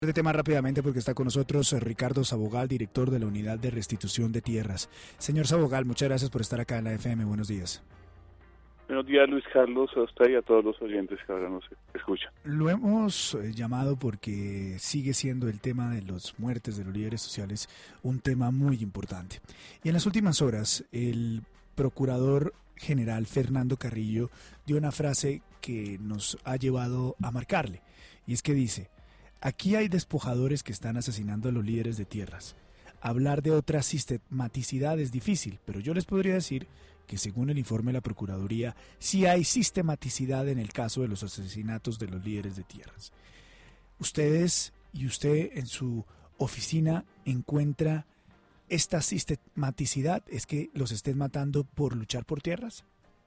De tema rápidamente porque está con nosotros Ricardo Sabogal, director de la Unidad de Restitución de Tierras. Señor Sabogal, muchas gracias por estar acá en la FM. Buenos días. Buenos días, Luis Carlos, a usted y a todos los oyentes que ahora nos escuchan. Lo hemos llamado porque sigue siendo el tema de las muertes de los líderes sociales un tema muy importante. Y en las últimas horas, el procurador general Fernando Carrillo dio una frase que nos ha llevado a marcarle. Y es que dice: aquí hay despojadores que están asesinando a los líderes de tierras. Hablar de otra sistematicidad es difícil, pero yo les podría decir que según el informe de la Procuraduría, sí hay sistematicidad en el caso de los asesinatos de los líderes de tierras. ¿Ustedes y usted en su oficina encuentra esta sistematicidad? ¿Es que los estén matando por luchar por tierras?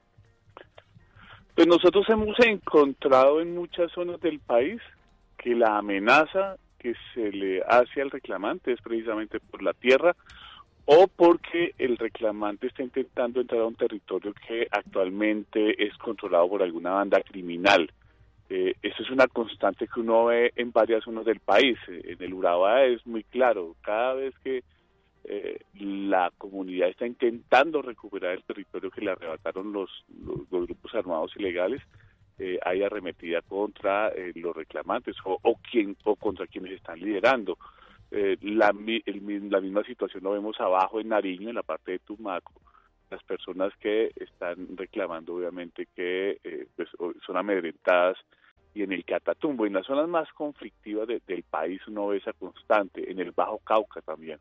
Pues nosotros hemos encontrado en muchas zonas del país que la amenaza que se le hace al reclamante es precisamente por la tierra o porque el reclamante está intentando entrar a un territorio que actualmente es controlado por alguna banda criminal. Eso es una constante que uno ve en varias zonas del país. En el Urabá es muy claro, cada vez que la comunidad está intentando recuperar el territorio que le arrebataron los grupos armados ilegales, hay arremetida contra los reclamantes o contra quienes están liderando. La misma situación lo vemos abajo en Nariño, en la parte de Tumaco, las personas que están reclamando obviamente que pues, son amedrentadas, y en el Catatumbo, en las zonas más conflictivas del país uno ve esa constante, en el Bajo Cauca también.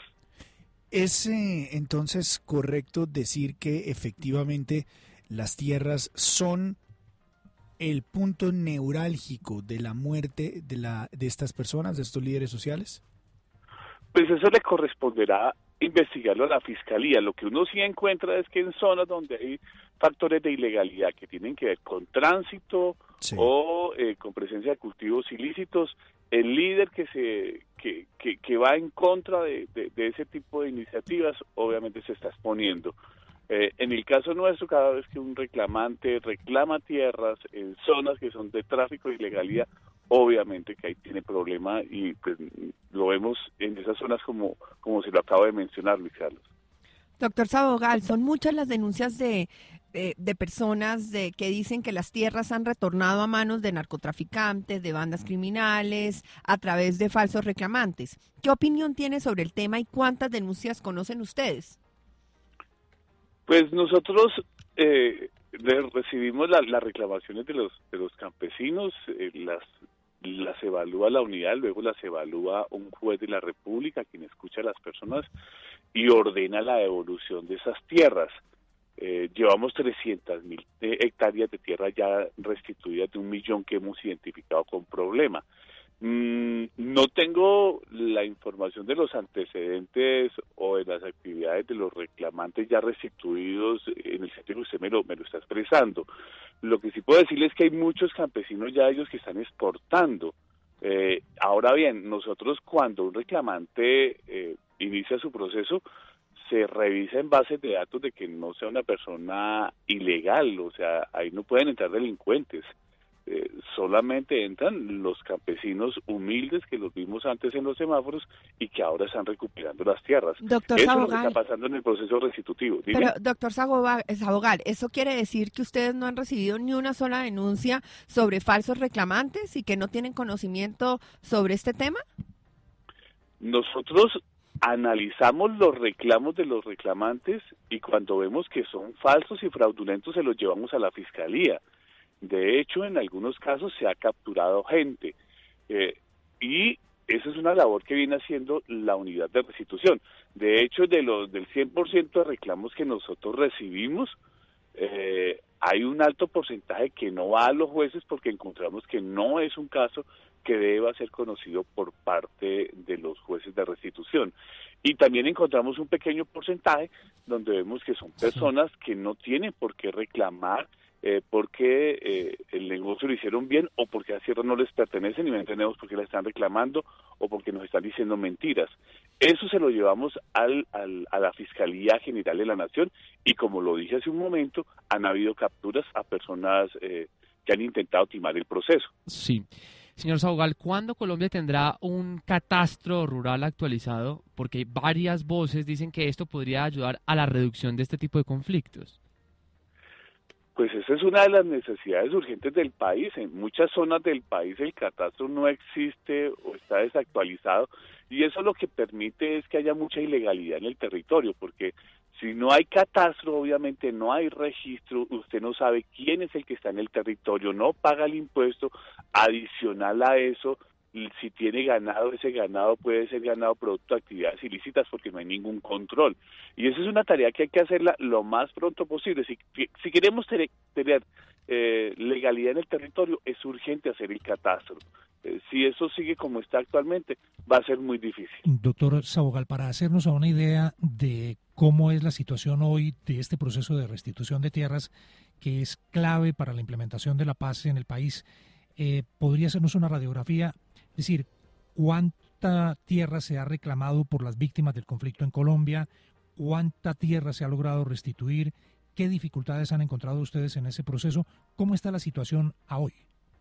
¿Es entonces correcto decir que efectivamente las tierras son el punto neurálgico de la muerte de estas personas, de estos líderes sociales? Pues eso le corresponderá investigarlo a la Fiscalía. Lo que uno sí encuentra es que en zonas donde hay factores de ilegalidad que tienen que ver con tránsito, sí, o con presencia de cultivos ilícitos, el líder que va en contra de ese tipo de iniciativas obviamente se está exponiendo. En el caso nuestro, cada vez que un reclamante reclama tierras en zonas que son de tráfico e ilegalidad, obviamente que ahí tiene problema, y pues lo vemos en esas zonas como se lo acabo de mencionar, Luis Carlos. Doctor Sabogal, son muchas las denuncias de personas que dicen que las tierras han retornado a manos de narcotraficantes, de bandas criminales, a través de falsos reclamantes. ¿Qué opinión tiene sobre el tema y cuántas denuncias conocen ustedes? Pues nosotros recibimos las reclamaciones de los campesinos, las evalúa la unidad, luego las evalúa un juez de la República, quien escucha a las personas y ordena la devolución de esas tierras. Llevamos 300.000 hectáreas de tierra ya restituidas de 1 millón que hemos identificado con problema. No tengo la información de los antecedentes o de las actividades de los reclamantes ya restituidos en el sentido que usted me lo está expresando. Lo que sí puedo decirles es que hay muchos campesinos ya ellos que están exportando. Ahora bien, nosotros cuando un reclamante inicia su proceso, se revisa en bases de datos de que no sea una persona ilegal, o sea, ahí no pueden entrar delincuentes. Solamente entran los campesinos humildes que los vimos antes en los semáforos y que ahora están recuperando las tierras. Doctor Eso Sabogal, es lo que está pasando en el proceso restitutivo. Dime. Pero, doctor Sabogal, ¿eso quiere decir que ustedes no han recibido ni una sola denuncia sobre falsos reclamantes y que no tienen conocimiento sobre este tema? Nosotros analizamos los reclamos de los reclamantes y cuando vemos que son falsos y fraudulentos se los llevamos a la Fiscalía. De hecho, en algunos casos se ha capturado gente y esa es una labor que viene haciendo la unidad de restitución. De hecho, del 100% de reclamos que nosotros recibimos, hay un alto porcentaje que no va a los jueces porque encontramos que no es un caso que deba ser conocido por parte de los jueces de restitución. Y también encontramos un pequeño porcentaje donde vemos que son personas que no tienen por qué reclamar porque el negocio lo hicieron bien o porque a tierra no les pertenecen y no entendemos por qué la están reclamando o porque nos están diciendo mentiras. Eso se lo llevamos a la Fiscalía General de la Nación y como lo dije hace un momento, han habido capturas a personas que han intentado timar el proceso. Sí. Señor Sabogal, ¿cuándo Colombia tendrá un catastro rural actualizado? Porque varias voces dicen que esto podría ayudar a la reducción de este tipo de conflictos. Pues esa es una de las necesidades urgentes del país. En muchas zonas del país el catastro no existe o está desactualizado, y eso lo que permite es que haya mucha ilegalidad en el territorio, porque si no hay catastro, obviamente no hay registro, usted no sabe quién es el que está en el territorio, no paga el impuesto. Adicional a eso, si tiene ganado, ese ganado puede ser ganado producto de actividades ilícitas porque no hay ningún control. Y esa es una tarea que hay que hacerla lo más pronto posible. Si queremos tener legalidad en el territorio, es urgente hacer el catastro. Si eso sigue como está actualmente, va a ser muy difícil. Doctor Sabogal, para hacernos a una idea de cómo es la situación hoy de este proceso de restitución de tierras, que es clave para la implementación de la paz en el país, ¿podría hacernos una radiografía? Es decir, ¿cuánta tierra se ha reclamado por las víctimas del conflicto en Colombia? ¿Cuánta tierra se ha logrado restituir? ¿Qué dificultades han encontrado ustedes en ese proceso? ¿Cómo está la situación a hoy?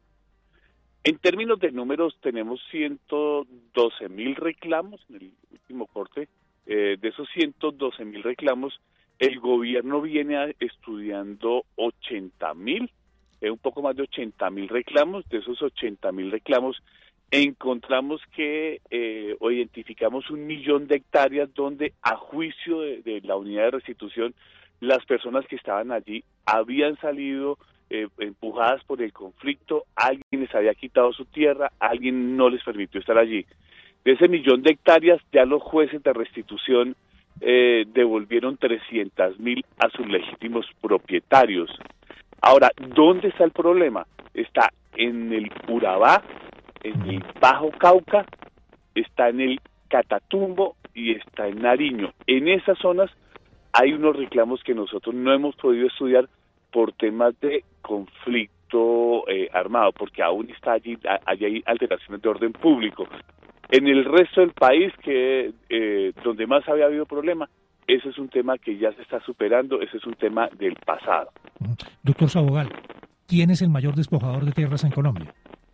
En términos de números, tenemos 112.000 reclamos en el último corte. De esos 112.000 reclamos, el gobierno viene estudiando 80.000, un poco más de 80.000 reclamos. De esos 80.000 reclamos, encontramos que o identificamos 1 millón de hectáreas donde, a juicio de la unidad de restitución, las personas que estaban allí habían salido empujadas por el conflicto, alguien les había quitado su tierra, alguien no les permitió estar allí. De ese 1 millón de hectáreas, ya los jueces de restitución devolvieron 300.000 a sus legítimos propietarios. Ahora, ¿dónde está el problema? Está en el Urabá, en el Bajo Cauca, está en el Catatumbo y está en Nariño. En esas zonas hay unos reclamos que nosotros no hemos podido estudiar por temas de conflicto armado, porque aún está allí hay alteraciones de orden público. En el resto del país, que donde más había habido problema, ese es un tema que ya se está superando, ese es un tema del pasado. Doctor Sabogal, ¿quién es el mayor despojador de tierras en Colombia?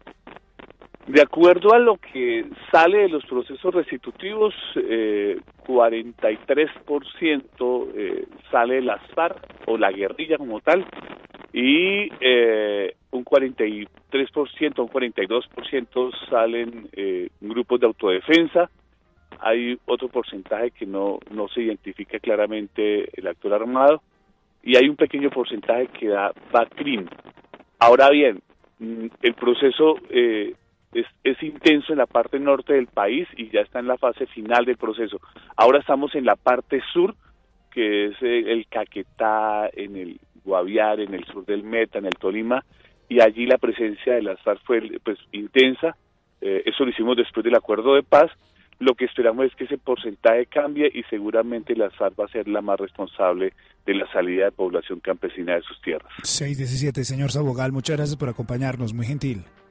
De acuerdo a lo que sale de los procesos restitutivos, 43% sale de las FARC o la guerrilla como tal, y un 43%, un 42% salen grupos de autodefensa. Hay otro porcentaje que no se identifica claramente el actor armado, y hay un pequeño porcentaje que va CRIM. Ahora bien, el proceso es intenso en la parte norte del país y ya está en la fase final del proceso. Ahora estamos en la parte sur, que es el Caquetá, en el Guaviare, en el sur del Meta, en el Tolima, y allí la presencia de las FARC fue intensa. Eso lo hicimos después del acuerdo de paz. Lo que esperamos es que ese porcentaje cambie y seguramente las FARC va a ser la más responsable de la salida de población campesina de sus tierras. 6:17, señor Sabogal, muchas gracias por acompañarnos, muy gentil.